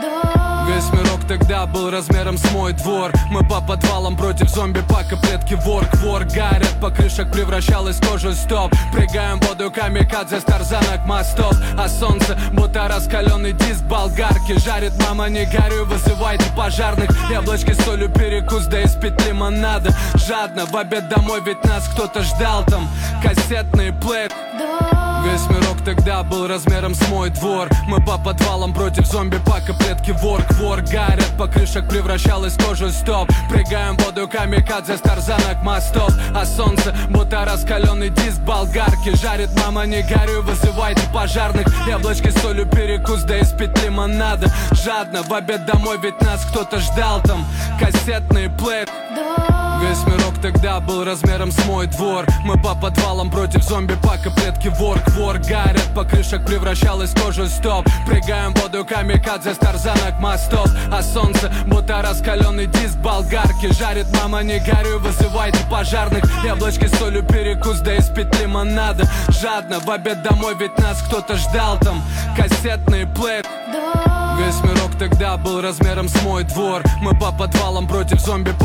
Весь мирок тогда был размером с мой двор. Мы по подвалам против зомби-пака, предки вор гарят, по крышах превращалась кожа стоп. Прыгаем в воду камикадзе с тарзанок мостов. А солнце, будто раскаленный диск болгарки. Жарит мама, не горюй, вызывайте пожарных. Яблочки с солью перекус, да из-пить лимонада. Жадно в обед домой, ведь нас кто-то ждал там. Кассетный плей. Весь мирок тогда был размером с мой двор. Мы по подвалам против зомби-пака, предки вор гарят, по крышах превращалась кожа стоп. Прыгаем в воду камикадзе с тарзанок мостов. А солнце, будто раскаленный диск болгарки. Жарит мама, не горюй, вызывайте пожарных. Яблочки с солью перекус, да из-пить лимонада. Жадно в обед домой, ведь нас кто-то ждал там. Кассетный плей. Весь мирок тогда был размером с мой двор. Мы по подвалам против зомби-пака, предки вор гарят, по крышах превращалась кожа стоп. Прыгаем в воду камикадзе с тарзанок мостов. А солнце, будто раскаленный диск болгарки. Жарит мама, не горюй, вызывайте пожарных. Яблочки с солью перекус, да из-пить лимонада. Жадно в обед домой, ведь нас кто-то ждал там. Кассетный плей. Весь мирок тогда был размером с мой двор. Мы по подвалам против зомби-пака.